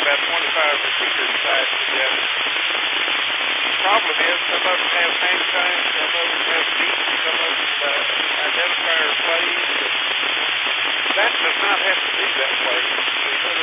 that 25 repeater side together. The problem is some of them have hang time, some of them have beats, some of them identifier plays. That does not have to be that way. There's